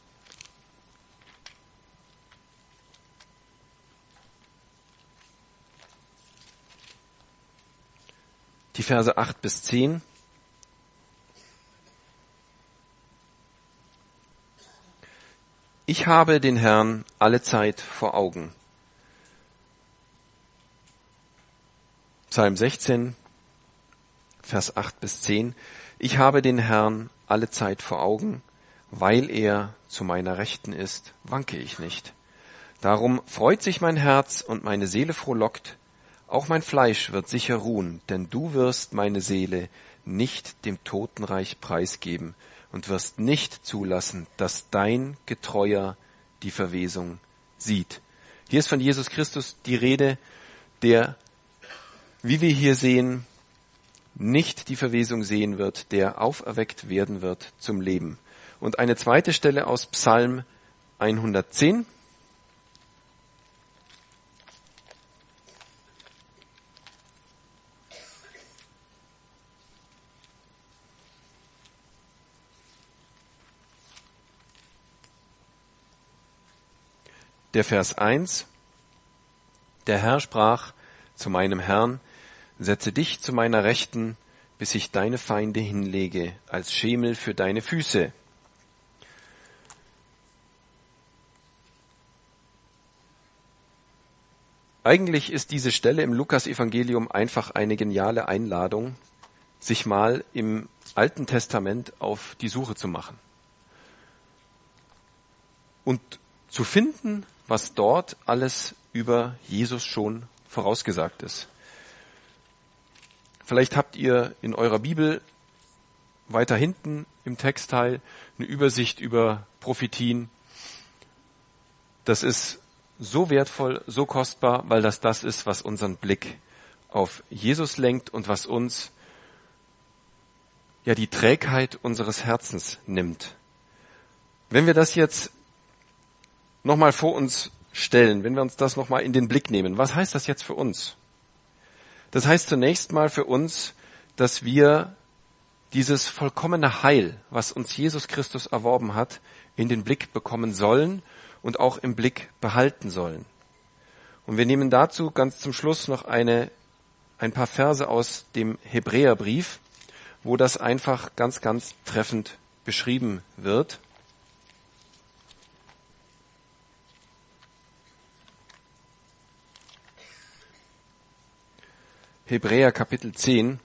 Die Verse acht bis zehn. Ich habe den Herrn alle Zeit vor Augen. Psalm sechzehn, Vers acht bis zehn. Ich habe den Herrn alle Zeit vor Augen, weil er zu meiner Rechten ist, wanke ich nicht. Darum freut sich mein Herz und meine Seele frohlockt. Auch mein Fleisch wird sicher ruhen, denn du wirst meine Seele nicht dem Totenreich preisgeben und wirst nicht zulassen, dass dein Getreuer die Verwesung sieht. Hier ist von Jesus Christus die Rede, der, wie wir hier sehen, nicht die Verwesung sehen wird, der auferweckt werden wird zum Leben. Und eine zweite Stelle aus Psalm hundertzehn. der Vers eins. Der Herr sprach zu meinem Herrn, setze dich zu meiner Rechten, bis ich deine Feinde hinlege, als Schemel für deine Füße. Eigentlich ist diese Stelle im Lukas-Evangelium einfach eine geniale Einladung, sich mal im Alten Testament auf die Suche zu machen und zu finden, was dort alles über Jesus schon vorausgesagt ist. Vielleicht habt ihr in eurer Bibel weiter hinten im Textteil eine Übersicht über Prophetien. Das ist so wertvoll, so kostbar, weil das das ist, was unseren Blick auf Jesus lenkt und was uns ja die Trägheit unseres Herzens nimmt. Wenn wir das jetzt nochmal vor uns stellen, wenn wir uns das nochmal in den Blick nehmen, was heißt das jetzt für uns? Das heißt zunächst mal für uns, dass wir dieses vollkommene Heil, was uns Jesus Christus erworben hat, in den Blick bekommen sollen und auch im Blick behalten sollen. Und wir nehmen dazu ganz zum Schluss noch eine, ein paar Verse aus dem Hebräerbrief, wo das einfach ganz, ganz treffend beschrieben wird. Hebräer Kapitel zehn,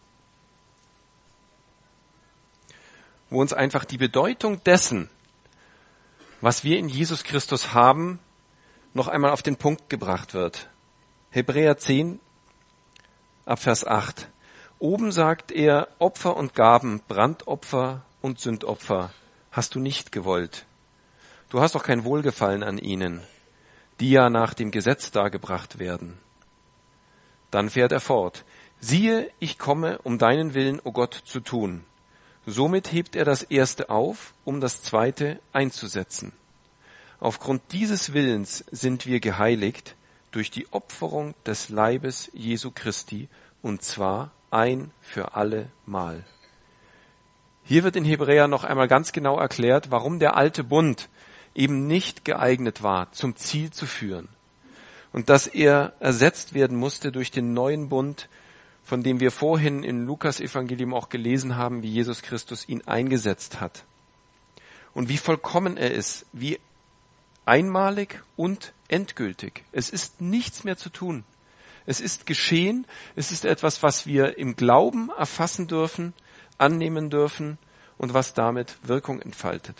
wo uns einfach die Bedeutung dessen, was wir in Jesus Christus haben, noch einmal auf den Punkt gebracht wird. Hebräer zehn, ab Vers acht. Oben sagt er, Opfer und Gaben, Brandopfer und Sündopfer hast du nicht gewollt. Du hast doch kein Wohlgefallen an ihnen, die ja nach dem Gesetz dargebracht werden. Dann fährt er fort. Siehe, ich komme, um deinen Willen, o Gott, zu tun. Somit hebt er das Erste auf, um das Zweite einzusetzen. Aufgrund dieses Willens sind wir geheiligt durch die Opferung des Leibes Jesu Christi, und zwar ein für alle Mal. Hier wird in Hebräer noch einmal ganz genau erklärt, warum der alte Bund eben nicht geeignet war, zum Ziel zu führen. Und dass er ersetzt werden musste durch den neuen Bund, von dem wir vorhin im Lukas-Evangelium auch gelesen haben, wie Jesus Christus ihn eingesetzt hat. Und wie vollkommen er ist, wie einmalig und endgültig. Es ist nichts mehr zu tun. Es ist geschehen, es ist etwas, was wir im Glauben erfassen dürfen, annehmen dürfen und was damit Wirkung entfaltet.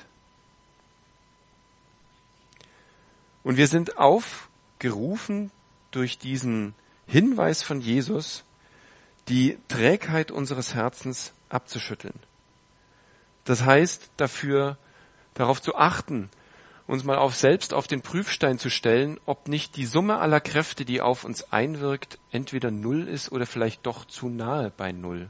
Und wir sind aufgerufen, durch diesen Hinweis von Jesus die Trägheit unseres Herzens abzuschütteln. Das heißt, dafür, darauf zu achten, uns mal auf selbst auf den Prüfstein zu stellen, ob nicht die Summe aller Kräfte, die auf uns einwirkt, entweder null ist oder vielleicht doch zu nahe bei null.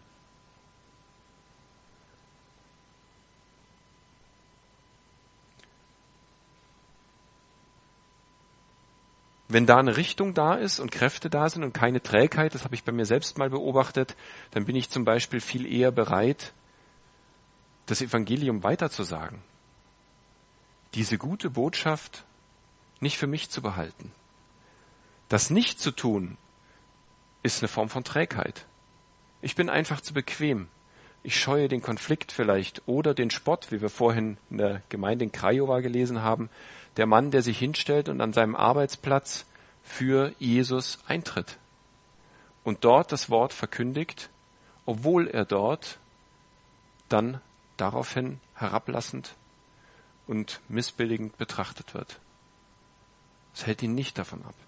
Wenn da eine Richtung da ist und Kräfte da sind und keine Trägheit, das habe ich bei mir selbst mal beobachtet, dann bin ich zum Beispiel viel eher bereit, das Evangelium weiterzusagen. Diese gute Botschaft nicht für mich zu behalten. Das nicht zu tun, ist eine Form von Trägheit. Ich bin einfach zu bequem. Ich scheue den Konflikt vielleicht oder den Spott, wie wir vorhin in der Gemeinde in Craiova gelesen haben. Der Mann, der sich hinstellt und an seinem Arbeitsplatz für Jesus eintritt und dort das Wort verkündigt, obwohl er dort dann daraufhin herablassend und missbilligend betrachtet wird. Das hält ihn nicht davon ab.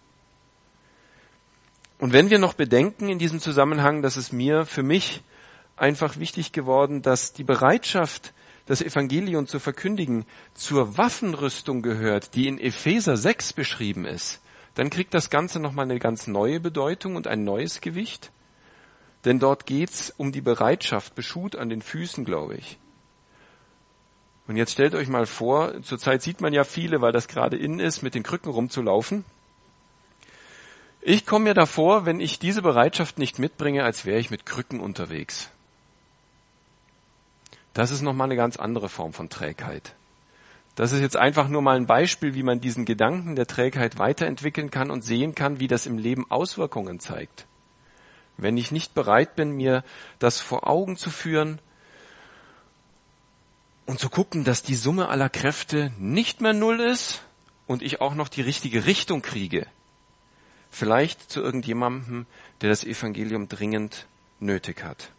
Und wenn wir noch bedenken in diesem Zusammenhang, dass es mir, für mich einfach wichtig geworden, dass die Bereitschaft, das Evangelium zu verkündigen, zur Waffenrüstung gehört, die in Epheser sechs beschrieben ist, dann kriegt das Ganze nochmal eine ganz neue Bedeutung und ein neues Gewicht. Denn dort geht's um die Bereitschaft, beschut an den Füßen, glaube ich. Und jetzt stellt euch mal vor, zurzeit sieht man ja viele, weil das gerade in ist, mit den Krücken rumzulaufen. Ich komme mir davor, wenn ich diese Bereitschaft nicht mitbringe, als wäre ich mit Krücken unterwegs. Das ist nochmal eine ganz andere Form von Trägheit. Das ist jetzt einfach nur mal ein Beispiel, wie man diesen Gedanken der Trägheit weiterentwickeln kann und sehen kann, wie das im Leben Auswirkungen zeigt. Wenn ich nicht bereit bin, mir das vor Augen zu führen und zu gucken, dass die Summe aller Kräfte nicht mehr null ist und ich auch noch die richtige Richtung kriege, vielleicht zu irgendjemandem, der das Evangelium dringend nötig hat.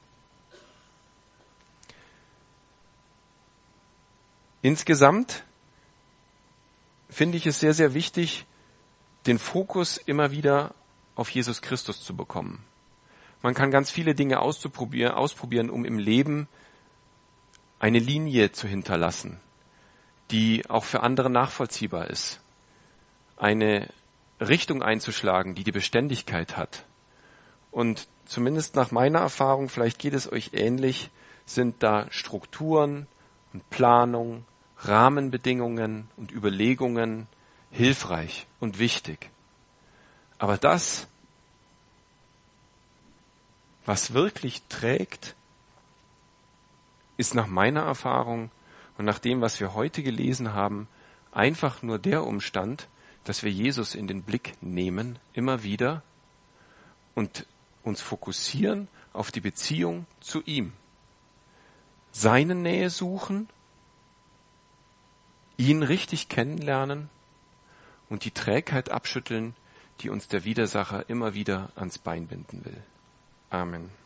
Insgesamt finde ich es sehr, sehr wichtig, den Fokus immer wieder auf Jesus Christus zu bekommen. Man kann ganz viele Dinge ausprobieren, ausprobieren, um im Leben eine Linie zu hinterlassen, die auch für andere nachvollziehbar ist. Eine Richtung einzuschlagen, die die Beständigkeit hat. Und zumindest nach meiner Erfahrung, vielleicht geht es euch ähnlich, sind da Strukturen und Planung, Rahmenbedingungen und Überlegungen hilfreich und wichtig. Aber das, was wirklich trägt, ist nach meiner Erfahrung und nach dem, was wir heute gelesen haben, einfach nur der Umstand, dass wir Jesus in den Blick nehmen, immer wieder, und uns fokussieren auf die Beziehung zu ihm. Seine Nähe suchen, ihn richtig kennenlernen und die Trägheit abschütteln, die uns der Widersacher immer wieder ans Bein binden will. Amen.